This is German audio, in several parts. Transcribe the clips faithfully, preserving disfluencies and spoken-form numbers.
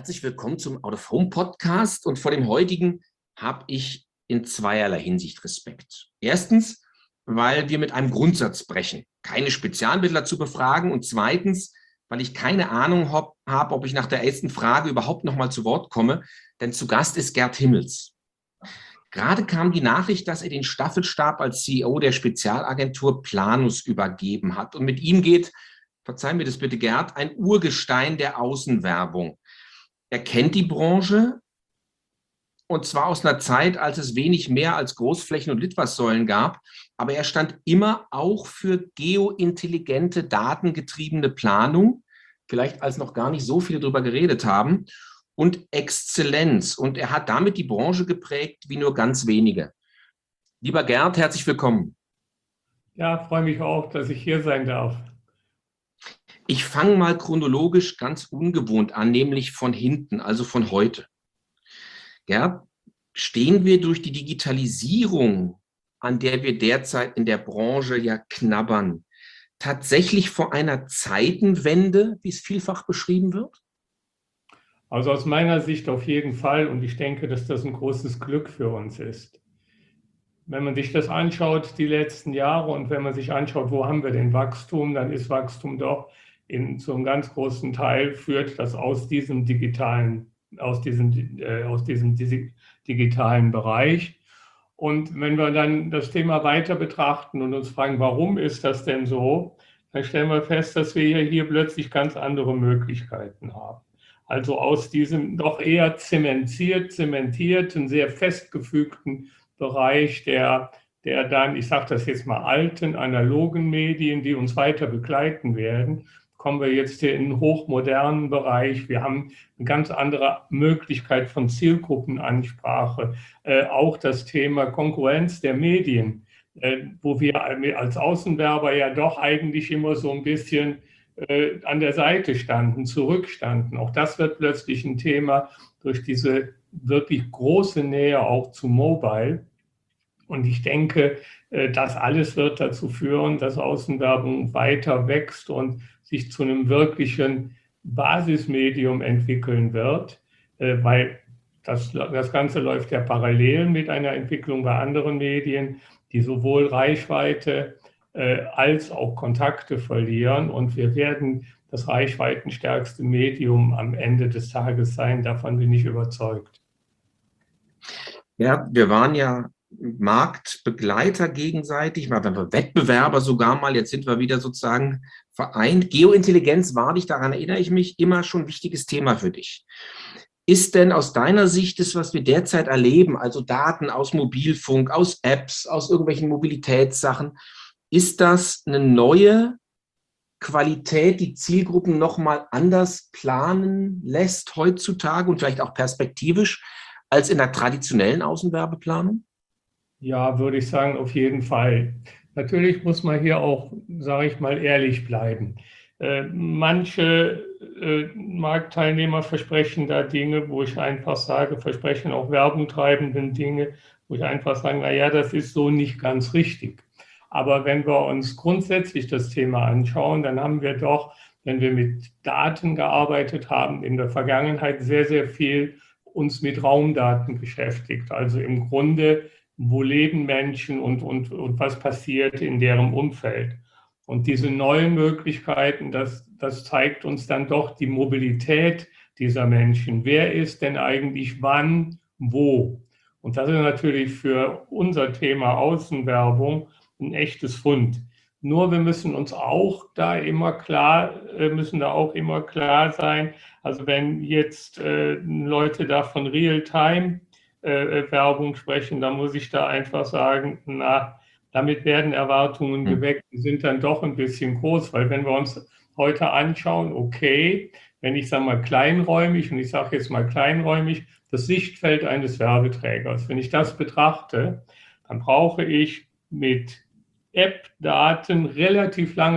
Herzlich willkommen zum Out of Home Podcast und vor dem heutigen habe ich in zweierlei Hinsicht Respekt. Erstens, weil wir mit einem Grundsatz brechen, keine Spezialmittler zu befragen, und zweitens, weil ich keine Ahnung habe, hab, ob ich nach der ersten Frage überhaupt noch mal zu Wort komme, denn zu Gast ist Gerd Himmels. Gerade kam die Nachricht, dass er den Staffelstab als C E O der Spezialagentur Planus übergeben hat, und mit ihm geht, verzeih mir das bitte Gerd, ein Urgestein der Außenwerbung. Er kennt die Branche, und zwar aus einer Zeit, als es wenig mehr als Großflächen und Litfaßsäulen gab, aber er stand immer auch für geointelligente, datengetriebene Planung, vielleicht als noch gar nicht so viele darüber geredet haben, und Exzellenz. Und er hat damit die Branche geprägt wie nur ganz wenige. Lieber Gerd, herzlich willkommen. Ja, freue mich auch, dass ich hier sein darf. Ich fange mal chronologisch ganz ungewohnt an, nämlich von hinten, also von heute. Ja, stehen wir durch die Digitalisierung, an der wir derzeit in der Branche ja knabbern, tatsächlich vor einer Zeitenwende, wie es vielfach beschrieben wird? Also aus meiner Sicht auf jeden Fall, und ich denke, dass das ein großes Glück für uns ist. Wenn man sich das anschaut, die letzten Jahre, und wenn man sich anschaut, wo haben wir denn Wachstum, dann ist Wachstum doch in so einem ganz großen Teil, führt das aus diesem digitalen, aus diesem, äh, aus diesem digitalen Bereich. Und wenn wir dann das Thema weiter betrachten und uns fragen, warum ist das denn so, dann stellen wir fest, dass wir hier plötzlich ganz andere Möglichkeiten haben. Also aus diesem doch eher zementiert, zementierten, sehr festgefügten Bereich der, der dann, ich sage das jetzt mal, alten, analogen Medien, die uns weiter begleiten werden, kommen wir jetzt hier in einen hochmodernen Bereich. Wir haben eine ganz andere Möglichkeit von Zielgruppenansprache, äh, auch das Thema Konkurrenz der Medien, äh, wo wir als Außenwerber ja doch eigentlich immer so ein bisschen äh, an der Seite standen, zurückstanden. Auch das wird plötzlich ein Thema durch diese wirklich große Nähe auch zu Mobile. Und ich denke, das alles wird dazu führen, dass Außenwerbung weiter wächst und sich zu einem wirklichen Basismedium entwickeln wird, weil das, das Ganze läuft ja parallel mit einer Entwicklung bei anderen Medien, die sowohl Reichweite als auch Kontakte verlieren. Und wir werden das reichweitenstärkste Medium am Ende des Tages sein. Davon bin ich überzeugt. Ja, wir waren ja Marktbegleiter gegenseitig, mal Wettbewerber sogar mal, jetzt sind wir wieder sozusagen vereint. Geointelligenz war dich, daran erinnere ich mich, immer schon ein wichtiges Thema für dich. Ist denn aus deiner Sicht das, was wir derzeit erleben, also Daten aus Mobilfunk, aus Apps, aus irgendwelchen Mobilitätssachen, ist das eine neue Qualität, die Zielgruppen nochmal anders planen lässt heutzutage und vielleicht auch perspektivisch als in der traditionellen Außenwerbeplanung? Ja, würde ich sagen, auf jeden Fall. Natürlich muss man hier auch, sage ich mal, ehrlich bleiben. Äh, manche äh, Marktteilnehmer versprechen da Dinge, wo ich einfach sage, versprechen auch Werbung treibenden Dinge, wo ich einfach sage, naja, das ist so nicht ganz richtig. Aber wenn wir uns grundsätzlich das Thema anschauen, dann haben wir doch, wenn wir mit Daten gearbeitet haben, in der Vergangenheit sehr, sehr viel uns mit Raumdaten beschäftigt. Also im Grunde, wo leben Menschen und, und, und was passiert in deren Umfeld. Und diese neuen Möglichkeiten, das, das zeigt uns dann doch die Mobilität dieser Menschen. Wer ist denn eigentlich wann, wo? Und das ist natürlich für unser Thema Außenwerbung ein echtes Fund. Nur wir müssen uns auch da immer klar, müssen da auch immer klar sein, also wenn jetzt äh, Leute da von Real-Time-Werbung äh, sprechen, dann muss ich da einfach sagen, na, damit werden Erwartungen geweckt, die sind dann doch ein bisschen groß, weil wenn wir uns heute anschauen, okay, wenn ich sage mal kleinräumig, und ich sage jetzt mal kleinräumig, das Sichtfeld eines Werbeträgers, wenn ich das betrachte, dann brauche ich mit App-Daten relativ lange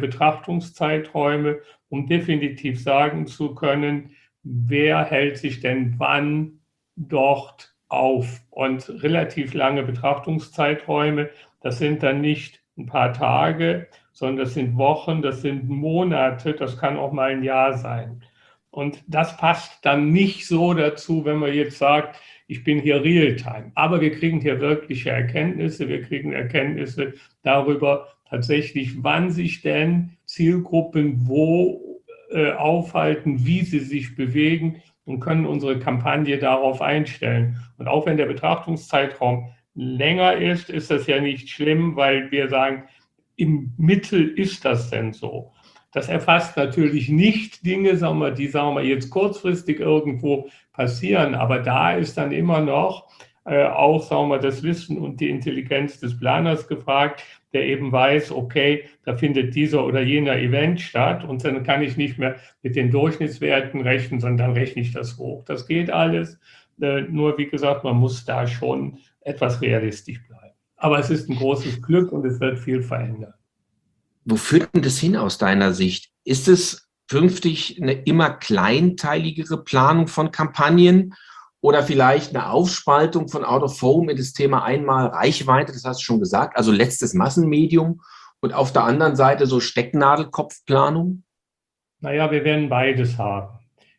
Betrachtungszeiträume, um definitiv sagen zu können, wer hält sich denn wann dort auf. Und relativ lange Betrachtungszeiträume, das sind dann nicht ein paar Tage, sondern das sind Wochen, das sind Monate, das kann auch mal ein Jahr sein. Und das passt dann nicht so dazu, wenn man jetzt sagt, ich bin hier Realtime. Aber wir kriegen hier wirkliche Erkenntnisse. Wir kriegen Erkenntnisse darüber tatsächlich, wann sich denn Zielgruppen wo äh, aufhalten, wie sie sich bewegen und können unsere Kampagne darauf einstellen. Und auch wenn der Betrachtungszeitraum länger ist, ist das ja nicht schlimm, weil wir sagen, im Mittel ist das denn so. Das erfasst natürlich nicht Dinge, sagen wir, die sagen wir jetzt kurzfristig irgendwo passieren, aber da ist dann immer noch äh, auch, sagen wir, das Wissen und die Intelligenz des Planers gefragt, der eben weiß, okay, da findet dieser oder jener Event statt und dann kann ich nicht mehr mit den Durchschnittswerten rechnen, sondern dann rechne ich das hoch. Das geht alles, äh, nur wie gesagt, man muss da schon etwas realistisch bleiben. Aber es ist ein großes Glück und es wird viel verändern. Wo führt denn das hin aus deiner Sicht? Ist es künftig eine immer kleinteiligere Planung von Kampagnen oder vielleicht eine Aufspaltung von Out of Home in das Thema einmal Reichweite, das hast du schon gesagt, also letztes Massenmedium und auf der anderen Seite so Stecknadelkopfplanung? Naja, wir werden beides haben.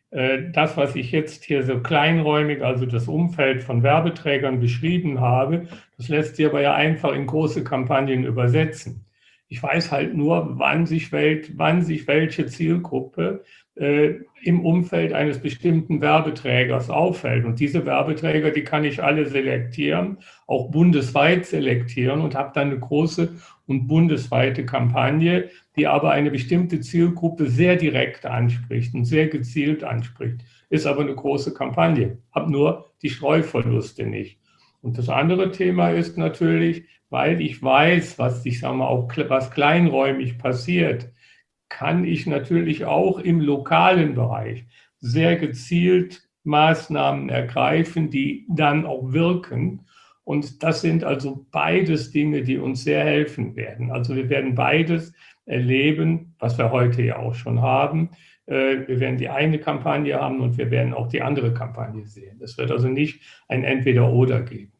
Das, was ich jetzt hier so kleinräumig, also das Umfeld von Werbeträgern beschrieben habe, das lässt sich aber ja einfach in große Kampagnen übersetzen. Ich weiß halt nur, wann sich, Welt, wann sich welche Zielgruppe äh, im Umfeld eines bestimmten Werbeträgers auffällt. Und diese Werbeträger, die kann ich alle selektieren, auch bundesweit selektieren und habe dann eine große und bundesweite Kampagne, die aber eine bestimmte Zielgruppe sehr direkt anspricht und sehr gezielt anspricht. Ist aber eine große Kampagne, habe nur die Streuverluste nicht. Und das andere Thema ist natürlich, weil ich weiß, was ich sage mal auch was kleinräumig passiert, kann ich natürlich auch im lokalen Bereich sehr gezielt Maßnahmen ergreifen, die dann auch wirken. Und das sind also beides Dinge, die uns sehr helfen werden. Also wir werden beides erleben, was wir heute ja auch schon haben. Wir werden die eine Kampagne haben und wir werden auch die andere Kampagne sehen. Es wird also nicht ein Entweder-Oder geben.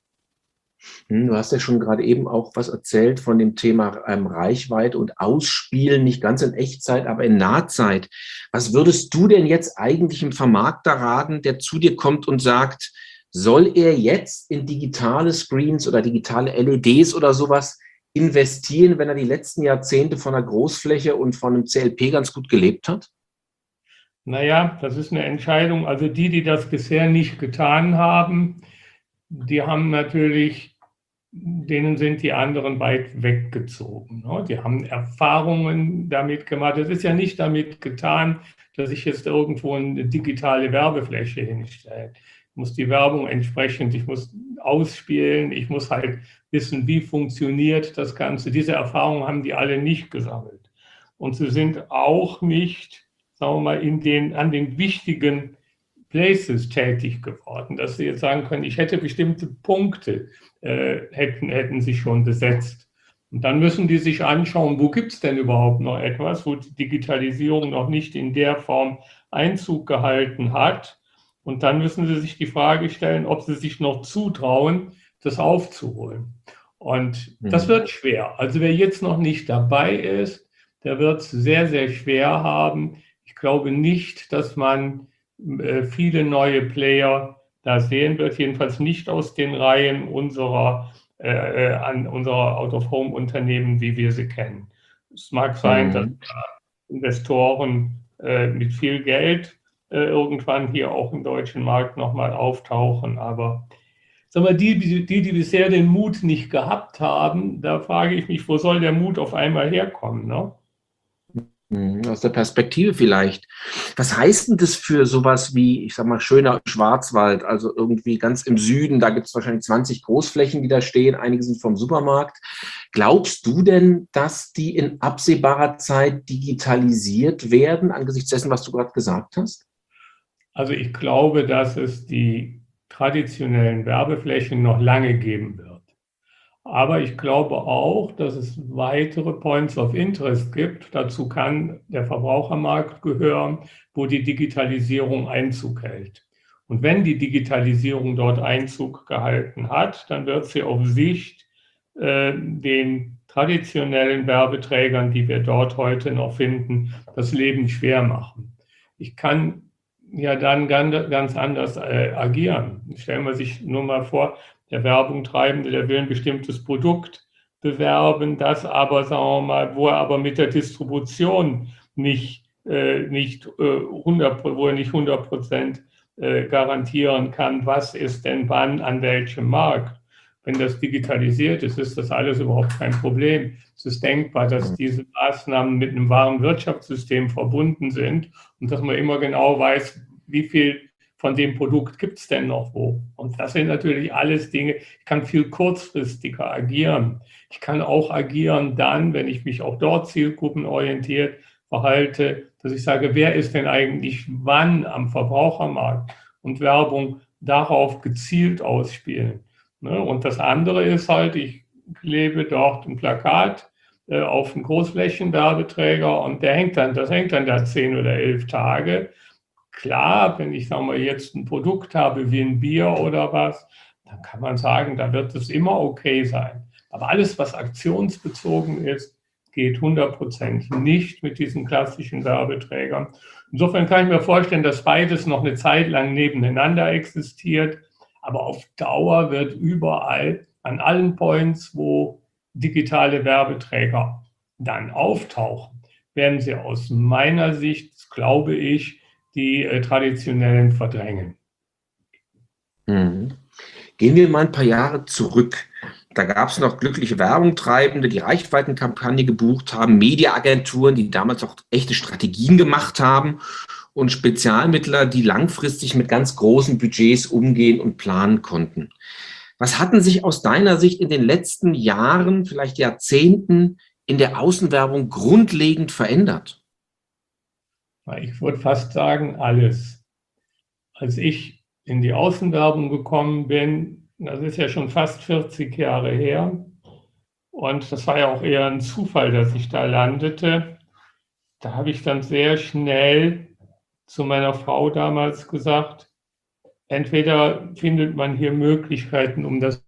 Du hast ja schon gerade eben auch was erzählt von dem Thema ähm, Reichweite und Ausspielen, nicht ganz in Echtzeit, aber in Nahzeit. Was würdest du denn jetzt eigentlich im Vermarkter raten, der zu dir kommt und sagt, soll er jetzt in digitale Screens oder digitale L E Ds oder sowas investieren, wenn er die letzten Jahrzehnte von einer Großfläche und von einem C L P ganz gut gelebt hat? Naja, das ist eine Entscheidung. Also die, die das bisher nicht getan haben, die haben natürlich, denen sind die anderen weit weggezogen. Ne? Die haben Erfahrungen damit gemacht. Es ist ja nicht damit getan, dass ich jetzt irgendwo eine digitale Werbefläche hinstelle. Ich muss die Werbung entsprechend, ich muss ausspielen, ich muss halt wissen, wie funktioniert das Ganze. Diese Erfahrungen haben die alle nicht gesammelt. Und sie sind auch nicht, sagen wir mal, in den, an den wichtigen Places tätig geworden, dass sie jetzt sagen können, ich hätte bestimmte Punkte, äh, hätten, hätten sich schon besetzt. Und dann müssen die sich anschauen, wo gibt es denn überhaupt noch etwas, wo die Digitalisierung noch nicht in der Form Einzug gehalten hat. Und dann müssen sie sich die Frage stellen, ob sie sich noch zutrauen, das aufzuholen. Und mhm. das wird schwer. Also wer jetzt noch nicht dabei ist, der wird es sehr, sehr schwer haben. Ich glaube nicht, dass man viele neue Player da sehen wird, jedenfalls nicht aus den Reihen unserer, äh, an unserer Out-of-Home-Unternehmen, wie wir sie kennen. Es mag sein, mhm. dass Investoren äh, mit viel Geld äh, irgendwann hier auch im deutschen Markt nochmal auftauchen, aber sagen wir, die, die, die bisher den Mut nicht gehabt haben, da frage ich mich, wo soll der Mut auf einmal herkommen, ne? Aus der Perspektive vielleicht. Was heißt denn das für sowas wie, ich sag mal, schöner Schwarzwald, also irgendwie ganz im Süden, da gibt es wahrscheinlich zwanzig Großflächen, die da stehen, einige sind vom Supermarkt. Glaubst du denn, dass die in absehbarer Zeit digitalisiert werden, angesichts dessen, was du gerade gesagt hast? Also ich glaube, dass es die traditionellen Werbeflächen noch lange geben wird. Aber ich glaube auch, dass es weitere Points of Interest gibt. Dazu kann der Verbrauchermarkt gehören, wo die Digitalisierung Einzug hält. Und wenn die Digitalisierung dort Einzug gehalten hat, dann wird sie auf Sicht äh, den traditionellen Werbeträgern, die wir dort heute noch finden, das Leben schwer machen. Ich kann ja dann ganz, ganz anders äh, agieren. Stellen wir sich nur mal vor, der Werbung Treibende, der will ein bestimmtes Produkt bewerben, das aber, sagen wir mal, wo er aber mit der Distribution nicht, äh, nicht äh, hundert, wo er nicht hundert Prozent äh, garantieren kann, was ist denn wann an welchem Markt. Wenn das digitalisiert ist, ist das alles überhaupt kein Problem. Es ist denkbar, dass diese Maßnahmen mit einem wahren Wirtschaftssystem verbunden sind und dass man immer genau weiß, wie viel von dem Produkt gibt es denn noch wo. Und das sind natürlich alles Dinge, ich kann viel kurzfristiger agieren. Ich kann auch agieren dann, wenn ich mich auch dort zielgruppenorientiert verhalte, dass ich sage, wer ist denn eigentlich wann am Verbrauchermarkt und Werbung darauf gezielt ausspielen. Und das andere ist halt, ich klebe dort ein Plakat äh, auf einen Großflächenwerbeträger und der hängt dann, das hängt dann da zehn oder elf Tage. Klar, wenn ich sag mal, jetzt ein Produkt habe wie ein Bier oder was, dann kann man sagen, da wird es immer okay sein. Aber alles, was aktionsbezogen ist, geht hundert Prozent nicht mit diesen klassischen Werbeträgern. Insofern kann ich mir vorstellen, dass beides noch eine Zeit lang nebeneinander existiert. Aber auf Dauer wird überall, an allen Points, wo digitale Werbeträger dann auftauchen, werden sie aus meiner Sicht, glaube ich, die äh, traditionellen verdrängen. Mhm. Gehen wir mal ein paar Jahre zurück. Da gab es noch glückliche Werbungtreibende, die Reichweitenkampagne gebucht haben, Mediaagenturen, die damals auch echte Strategien gemacht haben und Spezialmittler, die langfristig mit ganz großen Budgets umgehen und planen konnten. Was hatten sich aus deiner Sicht in den letzten Jahren, vielleicht Jahrzehnten, in der Außenwerbung grundlegend verändert? Ich würde fast sagen, alles. Als ich in die Außenwerbung gekommen bin, das ist ja schon fast vierzig Jahre her, und das war ja auch eher ein Zufall, dass ich da landete, da habe ich dann sehr schnell zu meiner Frau damals gesagt, entweder findet man hier Möglichkeiten, um das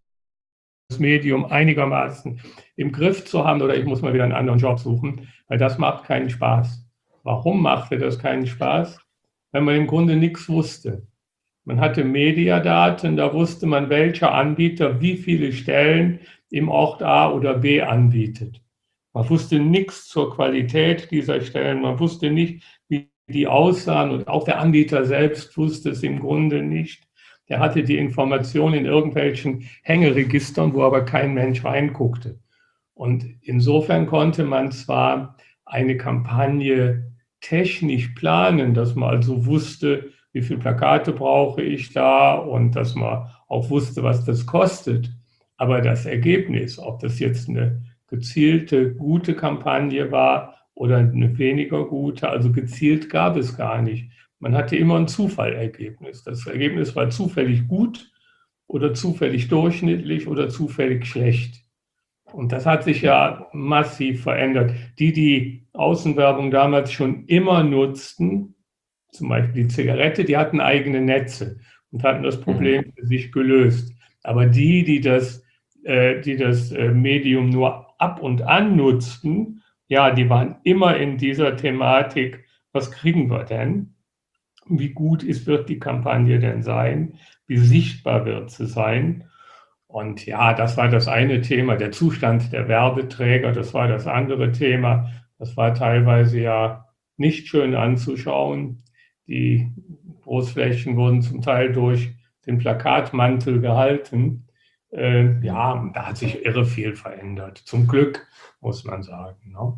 Medium einigermaßen im Griff zu haben, oder ich muss mal wieder einen anderen Job suchen, weil das macht keinen Spaß. Warum machte das keinen Spaß? Weil man im Grunde nichts wusste. Man hatte Mediadaten, da wusste man, welcher Anbieter wie viele Stellen im Ort A oder B anbietet. Man wusste nichts zur Qualität dieser Stellen, man wusste nicht, wie die aussahen, und auch der Anbieter selbst wusste es im Grunde nicht. Der hatte die Information in irgendwelchen Hängeregistern, wo aber kein Mensch reinguckte. Und insofern konnte man zwar eine Kampagne technisch planen, dass man also wusste, wie viele Plakate brauche ich da, und dass man auch wusste, was das kostet. Aber das Ergebnis, ob das jetzt eine gezielte, gute Kampagne war oder eine weniger gute, also gezielt gab es gar nicht. Man hatte immer ein Zufallergebnis. Das Ergebnis war zufällig gut oder zufällig durchschnittlich oder zufällig schlecht. Und das hat sich ja massiv verändert. Die, die Außenwerbung damals schon immer nutzten, zum Beispiel die Zigarette, die hatten eigene Netze und hatten das Problem für sich gelöst. Aber die, die das, äh, die das äh, Medium nur ab und an nutzten, ja, die waren immer in dieser Thematik, was kriegen wir denn? Wie gut ist, wird die Kampagne denn sein? Wie sichtbar wird sie sein? Und ja, das war das eine Thema, der Zustand der Werbeträger, das war das andere Thema. Das war teilweise ja nicht schön anzuschauen. Die Großflächen wurden zum Teil durch den Plakatmantel gehalten. Äh, ja, da hat sich irre viel verändert. Zum Glück, muss man sagen. Ne?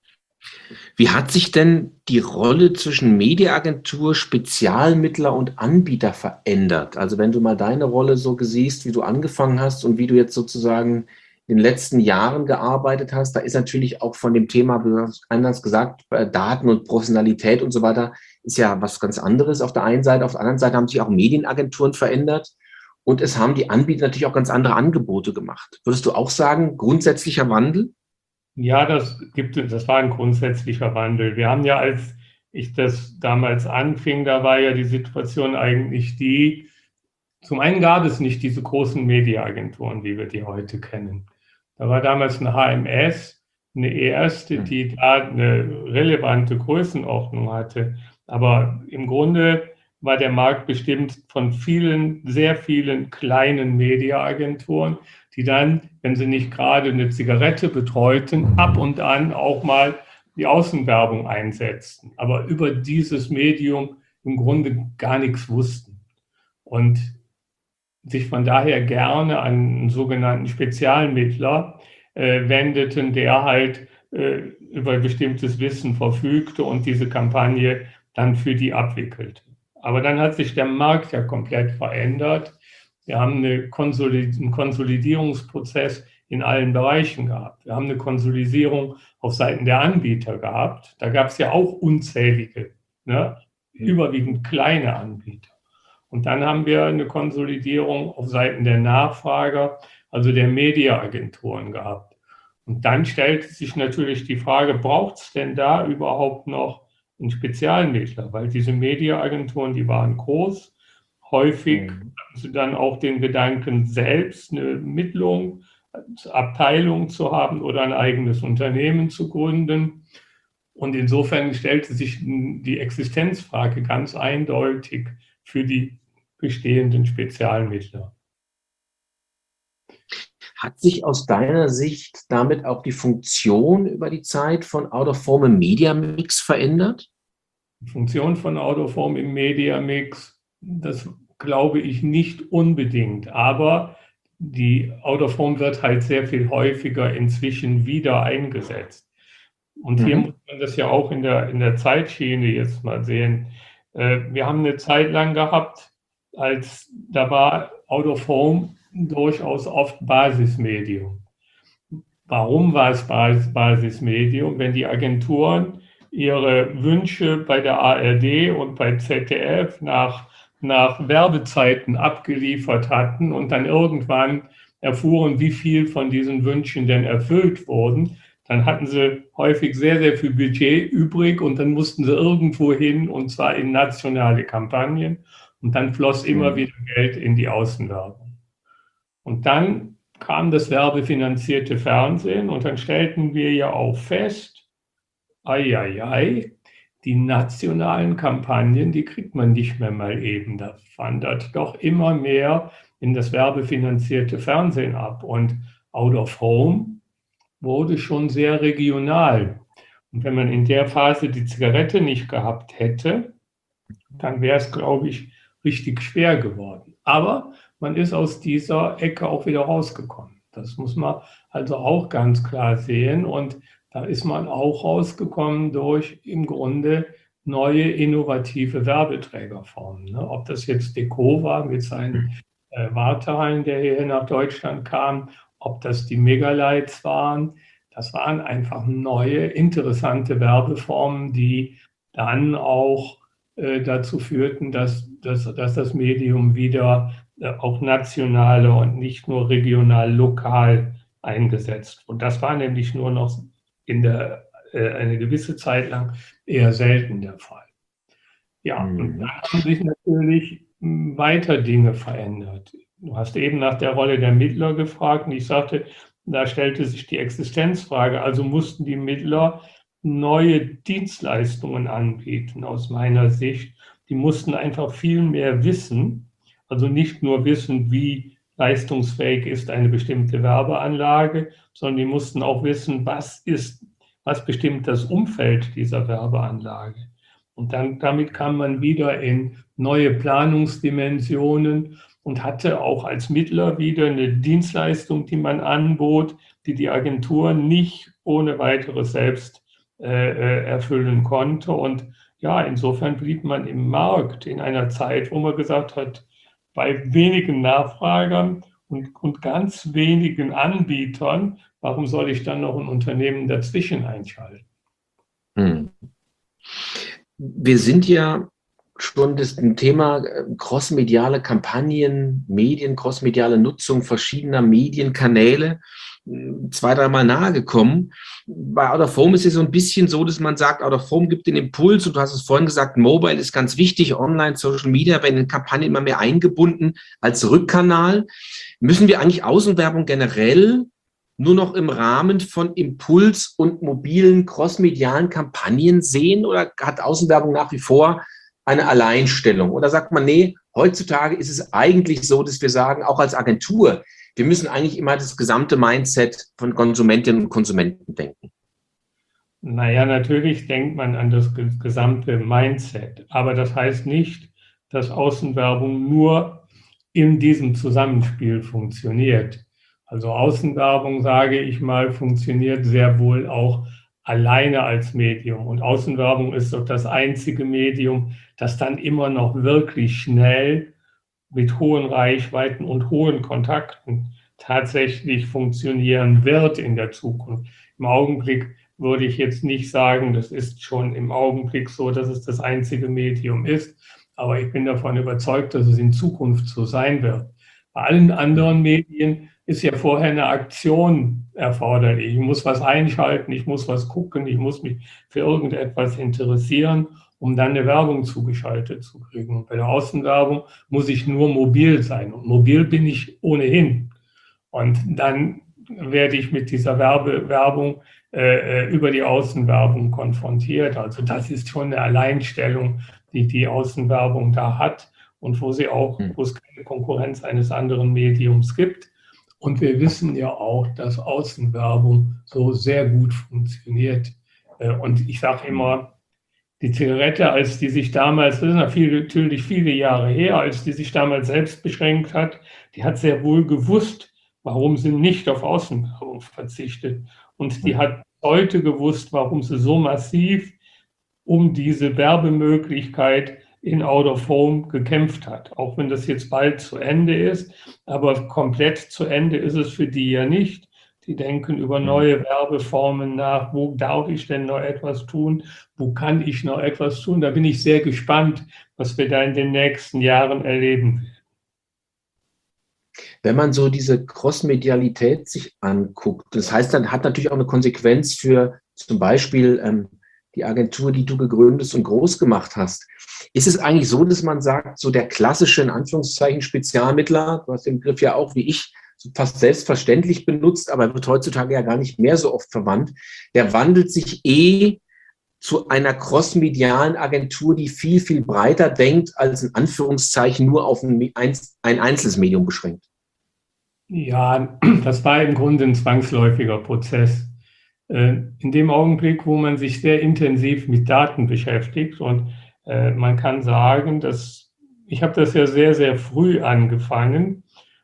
Wie hat sich denn die Rolle zwischen Mediaagentur, Spezialmittler und Anbieter verändert? Also wenn du mal deine Rolle so siehst, wie du angefangen hast und wie du jetzt sozusagen in den letzten Jahren gearbeitet hast, da ist natürlich auch von dem Thema, du hast anders gesagt, Daten und Professionalität und so weiter, ist ja was ganz anderes auf der einen Seite. Auf der anderen Seite haben sich auch Medienagenturen verändert und es haben die Anbieter natürlich auch ganz andere Angebote gemacht. Würdest du auch sagen, grundsätzlicher Wandel? Ja, das gibt es, das war ein grundsätzlicher Wandel. Wir haben ja, als ich das damals anfing, da war ja die Situation eigentlich die, zum einen gab es nicht diese großen Mediaagenturen, wie wir die heute kennen. Da war damals eine H M S, eine erste, die da eine relevante Größenordnung hatte. Aber im Grunde war der Markt bestimmt von vielen, sehr vielen kleinen Mediaagenturen, die dann, wenn sie nicht gerade eine Zigarette betreuten, ab und an auch mal die Außenwerbung einsetzten, aber über dieses Medium im Grunde gar nichts wussten und sich von daher gerne an einen sogenannten Spezialmittler äh, wendeten, der halt äh, über bestimmtes Wissen verfügte und diese Kampagne dann für die abwickelte. Aber dann hat sich der Markt ja komplett verändert. Wir haben eine Konsolid- einen Konsolidierungsprozess in allen Bereichen gehabt. Wir haben eine Konsolidierung auf Seiten der Anbieter gehabt. Da gab es ja auch unzählige, ne, überwiegend kleine Anbieter. Und dann haben wir eine Konsolidierung auf Seiten der Nachfrager, also der Mediaagenturen gehabt. Und dann stellte sich natürlich die Frage, braucht es denn da überhaupt noch einen Spezialmittler? Weil diese Mediaagenturen, die waren groß. Häufig hatten sie dann auch den Gedanken, selbst eine Mittlung, Abteilung zu haben oder ein eigenes Unternehmen zu gründen. Und insofern stellte sich die Existenzfrage ganz eindeutig für die bestehenden Spezialmittler. Hat sich aus deiner Sicht damit auch die Funktion über die Zeit von Out-of-Home im Media-Mix verändert? Die Funktion von Out-of-Home im Media-Mix, das glaube ich nicht unbedingt, aber die Out-of-Home wird halt sehr viel häufiger inzwischen wieder eingesetzt. Und hier mhm. muss man das ja auch in der, in der Zeitschiene jetzt mal sehen. Wir haben eine Zeit lang gehabt, als da war Out-of-Home durchaus oft Basismedium. Warum war es Basismedium? Wenn die Agenturen ihre Wünsche bei der A R D und bei Z D F nach, nach Werbezeiten abgeliefert hatten und dann irgendwann erfuhren, wie viel von diesen Wünschen denn erfüllt wurden, dann hatten sie häufig sehr, sehr viel Budget übrig und dann mussten sie irgendwo hin, und zwar in nationale Kampagnen. Und dann floss immer wieder Geld in die Außenwerbung. Und dann kam das werbefinanzierte Fernsehen und dann stellten wir ja auch fest, ei, ei, ei, die nationalen Kampagnen, die kriegt man nicht mehr mal eben. Da wandert doch immer mehr in das werbefinanzierte Fernsehen ab. Und Out-of-Home wurde schon sehr regional. Und wenn man in der Phase die Zigarette nicht gehabt hätte, dann wäre es, glaube ich, richtig schwer geworden. Aber man ist aus dieser Ecke auch wieder rausgekommen. Das muss man also auch ganz klar sehen. Und da ist man auch rausgekommen durch im Grunde neue innovative Werbeträgerformen. Ne? Ob das jetzt Deco war mit seinen äh, Wartehallen, der hier nach Deutschland kam, ob das die Megalights waren, das waren einfach neue, interessante Werbeformen, die dann auch äh, dazu führten, dass, dass, dass das Medium wieder äh, auch national und nicht nur regional, lokal eingesetzt. Und das war nämlich nur noch in der, äh, eine gewisse Zeit lang eher selten der Fall. Ja, mhm. Und dann haben sich natürlich mh, weiter Dinge verändert. Du hast eben nach der Rolle der Mittler gefragt und ich sagte, da stellte sich die Existenzfrage. Also mussten die Mittler neue Dienstleistungen anbieten, aus meiner Sicht. Die mussten einfach viel mehr wissen, also nicht nur wissen, wie leistungsfähig ist eine bestimmte Werbeanlage, sondern die mussten auch wissen, was ist, was bestimmt das Umfeld dieser Werbeanlage. Und dann, damit kam man wieder in neue Planungsdimensionen und hatte auch als Mittler wieder eine Dienstleistung, die man anbot, die die Agentur nicht ohne weiteres selbst äh, erfüllen konnte. Und ja, insofern blieb man im Markt in einer Zeit, wo man gesagt hat, bei wenigen Nachfragern und, und ganz wenigen Anbietern, warum soll ich dann noch ein Unternehmen dazwischen einschalten? Hm. Wir sind ja schon das Thema crossmediale Kampagnen, Medien, crossmediale Nutzung verschiedener Medienkanäle zwei, dreimal nahe gekommen. Bei Out-of-Home ist es so ein bisschen so, dass man sagt, Out-of-Home gibt den Impuls und du hast es vorhin gesagt, Mobile ist ganz wichtig, Online, Social Media werden in Kampagnen immer mehr eingebunden als Rückkanal. Müssen wir eigentlich Außenwerbung generell nur noch im Rahmen von Impuls- und mobilen crossmedialen Kampagnen sehen oder hat Außenwerbung nach wie vor eine Alleinstellung? Oder sagt man, nee, heutzutage ist es eigentlich so, dass wir sagen, auch als Agentur, wir müssen eigentlich immer das gesamte Mindset von Konsumentinnen und Konsumenten denken? Naja, natürlich denkt man an das gesamte Mindset, aber das heißt nicht, dass Außenwerbung nur in diesem Zusammenspiel funktioniert. Also Außenwerbung, sage ich mal, funktioniert sehr wohl auch alleine als Medium. Und Außenwerbung ist doch das einzige Medium, das dann immer noch wirklich schnell mit hohen Reichweiten und hohen Kontakten tatsächlich funktionieren wird in der Zukunft. Im Augenblick würde ich jetzt nicht sagen, das ist schon im Augenblick so, dass es das einzige Medium ist, aber ich bin davon überzeugt, dass es in Zukunft so sein wird. Bei allen anderen Medien ist ja vorher eine Aktion erforderlich. Ich muss was einschalten, ich muss was gucken, ich muss mich für irgendetwas interessieren, um dann eine Werbung zugeschaltet zu kriegen. Und bei der Außenwerbung muss ich nur mobil sein. Und mobil bin ich ohnehin. Und dann werde ich mit dieser Werbe, Werbung äh, über die Außenwerbung konfrontiert. Also das ist schon eine Alleinstellung, die die Außenwerbung da hat und wo sie auch, wo es keine Konkurrenz eines anderen Mediums gibt. Und wir wissen ja auch, dass Außenwerbung so sehr gut funktioniert. Und ich sage immer, die Zigarette, als die sich damals, das ist natürlich viele Jahre her, als die sich damals selbst beschränkt hat, die hat sehr wohl gewusst, warum sie nicht auf Außenwerbung verzichtet. Und die hat heute gewusst, warum sie so massiv um diese Werbemöglichkeit in Out of Home gekämpft hat. Auch wenn das jetzt bald zu Ende ist, aber komplett zu Ende ist es für die ja nicht. Die denken über neue Werbeformen nach. Wo darf ich denn noch etwas tun? Wo kann ich noch etwas tun? Da bin ich sehr gespannt, was wir da in den nächsten Jahren erleben. Wenn man so diese Crossmedialität sich anguckt, das heißt, dann hat natürlich auch eine Konsequenz für zum Beispiel ähm, die Agentur, die du gegründet und groß gemacht hast. Ist es eigentlich so, dass man sagt, so der klassische, in Anführungszeichen, Spezialmittler, du hast den Begriff ja auch wie ich so fast selbstverständlich benutzt, aber wird heutzutage ja gar nicht mehr so oft verwandt, der wandelt sich eh zu einer crossmedialen Agentur, die viel, viel breiter denkt, als in Anführungszeichen nur auf ein, ein einzelnes Medium beschränkt? Ja, das war im Grunde ein zwangsläufiger Prozess. In dem Augenblick, wo man sich sehr intensiv mit Daten beschäftigt, und man kann sagen, dass ich habe das ja sehr, sehr früh angefangen,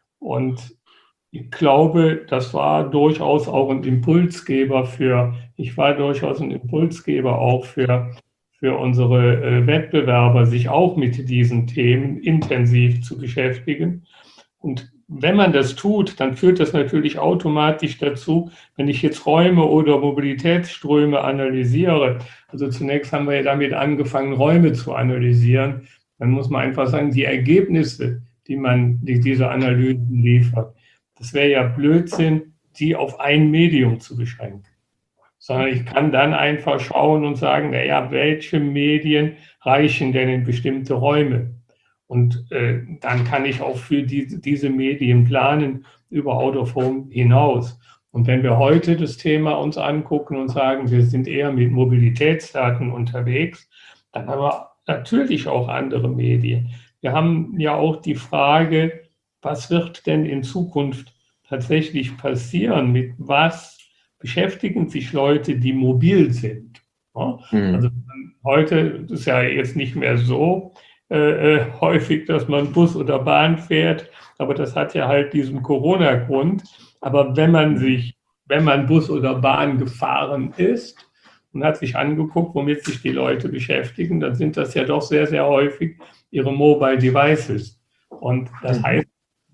und ich glaube, das war durchaus auch ein Impulsgeber für, ich war durchaus ein Impulsgeber auch für, für unsere Wettbewerber, sich auch mit diesen Themen intensiv zu beschäftigen. Und wenn man das tut, dann führt das natürlich automatisch dazu, wenn ich jetzt Räume oder Mobilitätsströme analysiere, also zunächst haben wir ja damit angefangen, Räume zu analysieren, dann muss man einfach sagen, die Ergebnisse, die man, die diese Analysen liefert, das wäre ja Blödsinn, die auf ein Medium zu beschränken. Sondern ich kann dann einfach schauen und sagen, naja, welche Medien reichen denn in bestimmte Räume? Und äh, dann kann ich auch für die, diese Medien planen über Out of Home hinaus. Und wenn wir heute das Thema uns angucken und sagen, wir sind eher mit Mobilitätsdaten unterwegs, dann haben wir natürlich auch andere Medien. Wir haben ja auch die Frage, was wird denn in Zukunft tatsächlich passieren? Mit was beschäftigen sich Leute, die mobil sind? Ja? Mhm. Also heute ist ja jetzt nicht mehr so äh, häufig, dass man Bus oder Bahn fährt, aber das hat ja halt diesen Corona-Grund. Aber wenn man sich, wenn man Bus oder Bahn gefahren ist und hat sich angeguckt, womit sich die Leute beschäftigen, dann sind das ja doch sehr, sehr häufig ihre Mobile Devices. Und das heißt,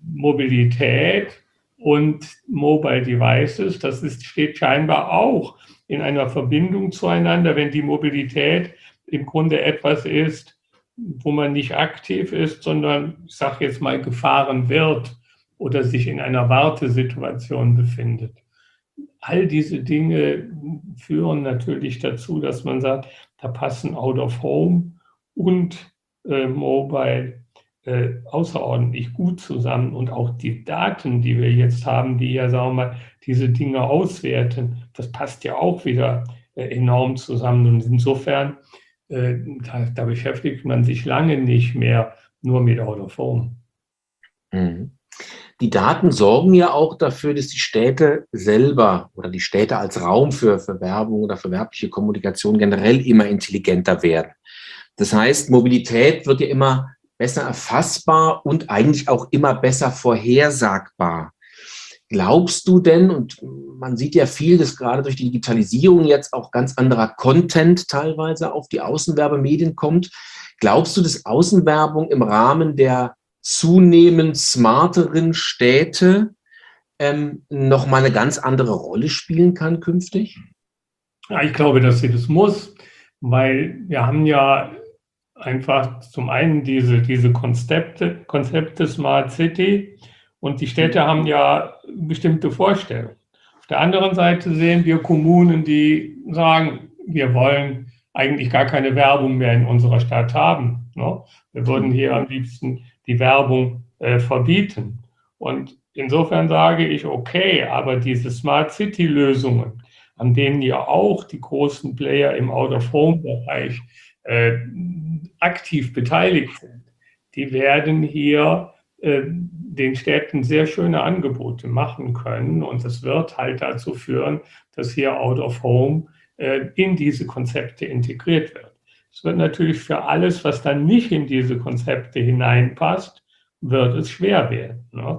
Mobilität und Mobile Devices, das ist, steht scheinbar auch in einer Verbindung zueinander, wenn die Mobilität im Grunde etwas ist, wo man nicht aktiv ist, sondern, ich sage jetzt mal, gefahren wird oder sich in einer Wartesituation befindet. All diese Dinge führen natürlich dazu, dass man sagt, da passen Out of Home und äh, Mobile äh, außerordentlich gut zusammen. Und auch die Daten, die wir jetzt haben, die ja, sagen wir mal, diese Dinge auswerten, das passt ja auch wieder äh, enorm zusammen. Und insofern, äh, da, da beschäftigt man sich lange nicht mehr nur mit Out of Home. Mhm. Die Daten sorgen ja auch dafür, dass die Städte selber oder die Städte als Raum für, für Werbung oder für werbliche Kommunikation generell immer intelligenter werden. Das heißt, Mobilität wird ja immer besser erfassbar und eigentlich auch immer besser vorhersagbar. Glaubst du denn, und man sieht ja viel, dass gerade durch die Digitalisierung jetzt auch ganz anderer Content teilweise auf die Außenwerbemedien kommt, glaubst du, dass Außenwerbung im Rahmen der zunehmend smarteren Städte ähm, nochmal eine ganz andere Rolle spielen kann künftig? Ja, ich glaube, dass sie das muss, weil wir haben ja einfach zum einen diese, diese Konzepte, Konzepte Smart City und die Städte haben ja bestimmte Vorstellungen. Auf der anderen Seite sehen wir Kommunen, die sagen, wir wollen eigentlich gar keine Werbung mehr in unserer Stadt haben. Ne? Wir würden hier am liebsten die Werbung äh, verbieten. Und insofern sage ich, okay, aber diese Smart City-Lösungen, an denen ja auch die großen Player im Out-of-Home-Bereich äh, aktiv beteiligt sind, die werden hier äh, den Städten sehr schöne Angebote machen können. Und das wird halt dazu führen, dass hier Out-of-Home äh, in diese Konzepte integriert wird. Es wird natürlich für alles, was dann nicht in diese Konzepte hineinpasst, wird es schwer werden. Ne?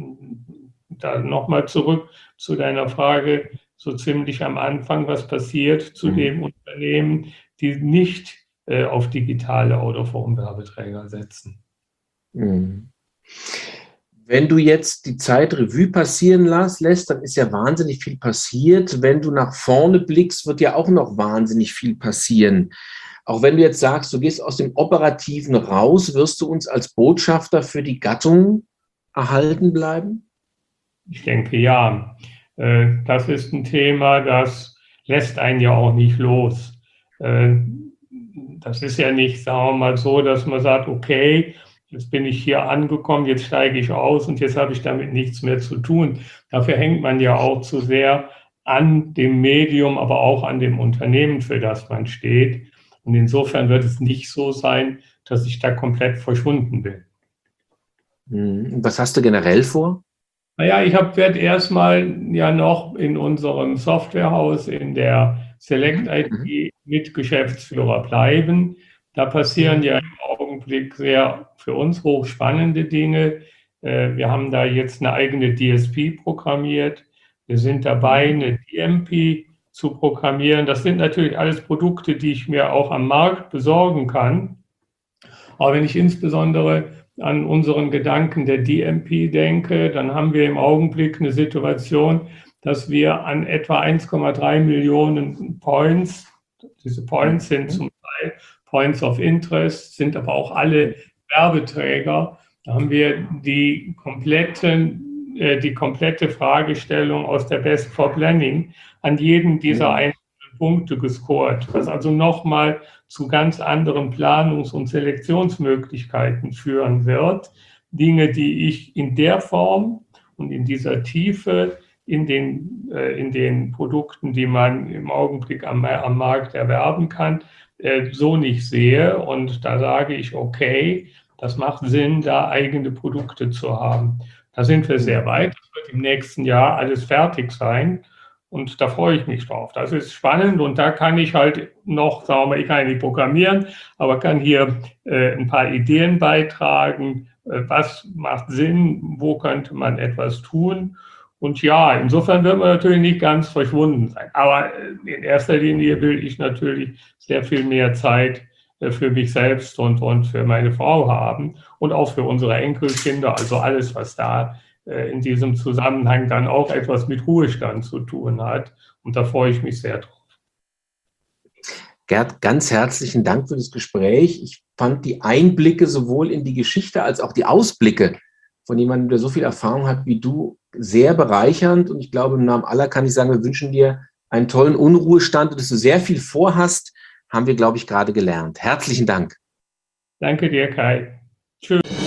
Da nochmal zurück zu deiner Frage, so ziemlich am Anfang, was passiert zu mhm. den Unternehmen, die nicht äh, auf digitale Out-of-Home-Werbeträger setzen. Mhm. Wenn du jetzt die Zeit Revue passieren lässt, dann ist ja wahnsinnig viel passiert. Wenn du nach vorne blickst, wird ja auch noch wahnsinnig viel passieren. Auch wenn du jetzt sagst, du gehst aus dem Operativen raus, wirst du uns als Botschafter für die Gattung erhalten bleiben? Ich denke, ja. Das ist ein Thema, das lässt einen ja auch nicht los. Das ist ja nicht, sagen wir mal so, dass man sagt, okay, jetzt bin ich hier angekommen, jetzt steige ich aus und jetzt habe ich damit nichts mehr zu tun. Dafür hängt man ja auch zu sehr an dem Medium, aber auch an dem Unternehmen, für das man steht. Und insofern wird es nicht so sein, dass ich da komplett verschwunden bin. Was hast du generell vor? Naja, ich werde erstmal ja noch in unserem Softwarehaus in der Select I T Mitgeschäftsführer bleiben. Da passieren ja im Augenblick sehr für uns hochspannende Dinge. Wir haben da jetzt eine eigene D S P programmiert. Wir sind dabei, eine D M P zu programmieren. Das sind natürlich alles Produkte, die ich mir auch am Markt besorgen kann. Aber wenn ich insbesondere an unseren Gedanken der D M P denke, dann haben wir im Augenblick eine Situation, dass wir an etwa eins Komma drei Millionen Points, diese Points sind zum Teil Points of Interest, sind aber auch alle Werbeträger, da haben wir die kompletten, äh, die komplette Fragestellung aus der Best for Planning an jeden dieser einzelnen Punkte gescored, was also nochmal zu ganz anderen Planungs- und Selektionsmöglichkeiten führen wird. Dinge, die ich in der Form und in dieser Tiefe in den, äh, in den Produkten, die man im Augenblick am, am Markt erwerben kann, äh, so nicht sehe. Und da sage ich, okay, das macht Sinn, da eigene Produkte zu haben. Da sind wir sehr weit. Das wird im nächsten Jahr alles fertig sein. Und da freue ich mich drauf. Das ist spannend und da kann ich halt noch, sagen wir mal, ich kann nicht programmieren, aber kann hier äh, ein paar Ideen beitragen. Äh, was macht Sinn? Wo könnte man etwas tun? Und ja, insofern wird man natürlich nicht ganz verschwunden sein. Aber in erster Linie will ich natürlich sehr viel mehr Zeit äh, für mich selbst und, und für meine Frau haben und auch für unsere Enkelkinder. Also alles, was da in diesem Zusammenhang dann auch etwas mit Ruhestand zu tun hat. Und da freue ich mich sehr drauf. Gerd, ganz herzlichen Dank für das Gespräch. Ich fand die Einblicke sowohl in die Geschichte als auch die Ausblicke von jemandem, der so viel Erfahrung hat wie du, sehr bereichernd. Und ich glaube, im Namen aller kann ich sagen, wir wünschen dir einen tollen Unruhestand und dass du sehr viel vorhast, haben wir, glaube ich, gerade gelernt. Herzlichen Dank. Danke dir, Kai. Tschüss.